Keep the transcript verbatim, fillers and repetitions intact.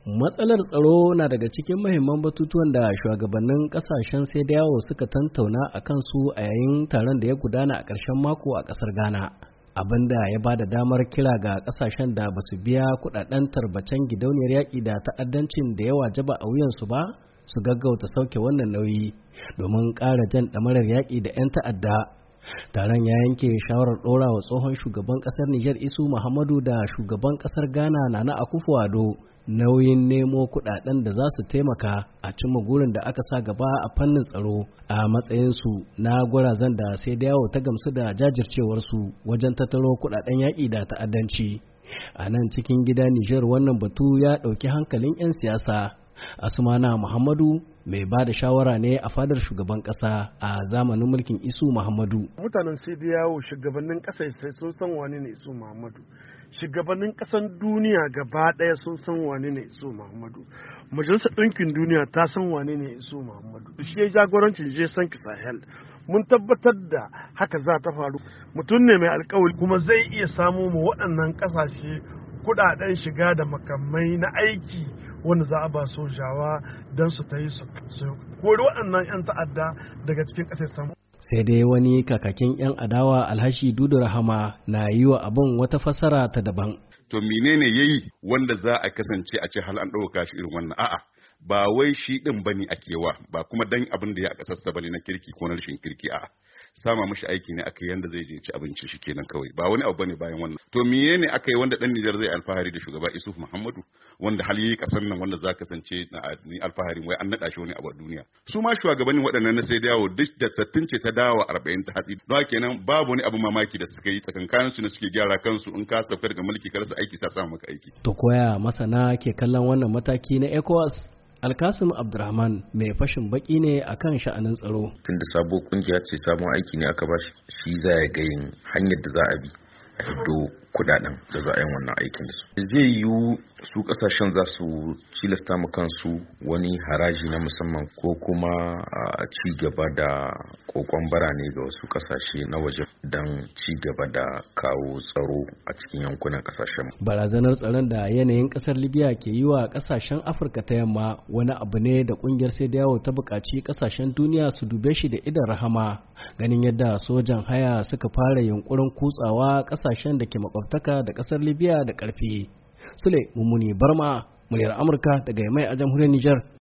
Matsalar tsaro na daga cikin mahimman batutuwan da shugabannin kasashen sai da yawo suka tantauna a kansu a yayin taron da ya gudana a ƙarshen mako a ƙasar Ghana. Abin da ya ba da damar kira ga kasashen da ba su biya kudaden tarbacen gidauniyar yaƙi da ta'addancin da ya wajaba a wuyansu ba su gaggauta sauke wannan nauyi domin ƙara jan ɗamarar yaƙi da 'yan ta'adda. Taron ya yanke shawarar ɗora wa tsohon shugaban ƙasar Nijar Isu Muhammadu da shugaban ƙasar Ghana Nana Akufo-Addo nauyin nemo kuɗaɗen da za su taimaka a cimma gurin da aka sa gaba a fannin tsaro a matsayinsu na gwarazan da sai da yawo ta gamsu da jajircewarsu wajen tattaro kuɗaɗen yaƙi da ta'addanci. A nan cikin gida Nijar wannan batu ya ɗauki hankalin 'yan siyasa. Asumana Muhammadu mai ba da shawara ne a fadar shugaban kasa a zamanin mulkin Isu Muhammadu. Mutanen sai da yawo shugabannin kasa sai sun san wane ne Isu Muhammadu. Shugabannin kasan duniya gaba ɗaya sun san wane ne Isu Muhammadu. Majalisar Ɗinkin Duniya ta san wane ne Isu Muhammadu. Shi ya jagorancin je san Sahel. Mun tabbatar da haka za ta faru. Mutum ne mai alkawari kuma zai iya samo mu waɗannan ƙasashe kuɗaɗen shiga da makamai na aiki wanda za a ba sojawa don su ta yi su kori waɗannan 'yan ta'adda daga cikin ƙasar samu. Sai dai wani kakakin 'yan adawa Alhashi Dudu Rahama na yi wa abin wata fassara ta daban. To menene yayi wanda za a kasance a ce hal an ɗauka shi irin wannan a'a ba wai shi ɗin bane ake wa ba kuma dan abin da ya kasasta bane na kirki ko na rashin kirki a'a sama mashi aiki ne aka yi yanda zai je ci abinci shi kenan kawai ba wani abu bane bayan wannan. To miye ne aka yi wanda dan Nijar zai alfahari da shugaba Isuf Muhammadu wanda hal yi kasar nan wanda za kasance na alfaharin wai an nada shi wani abu a duniya. Su ma shugabannin waɗannan na sai dawo duk da sattin ce ta dawo arba'in ta hatsi. Don kenan babu wani abu mamaki da suka yi tsakankanin su ne suke gyara kansu in ka tafiyar ga mulki kar su aiki sa samu maka aiki. To koya masana ke kallon wannan mataki na ECOWAS? Alkasim Abdurrahman mai fashin baki ne akan sha'anin tsaro. Tunda sabo kungiya ce sabon aiki ne aka bashi shi za ya ga yin hanyar da za a bi a hiddo kudaden da za a yi wannan aikin da su. Zai yiwu su kasashen za su cilasta mu kansu wani haraji na musamman ko kuma a ci gaba da kokon barane ga wasu kasashe na waje don ci gaba da kawo tsaro a cikin yankunan kasashen. Barazanar tsaron da yanayin kasar Libya ke yi wa kasashen Afirka ta yamma wani abu ne da kungiyar sai da yawo ta buƙaci kasashen duniya su dube shi da idan rahama ganin yadda sojan haya suka fara yunkurin kutsawa kasashen da ke makwabtaka da kasar Libya da ƙarfi. Sule Mummuni Barma, muryar Amurka daga Yamai a jamhuriyar Nijar.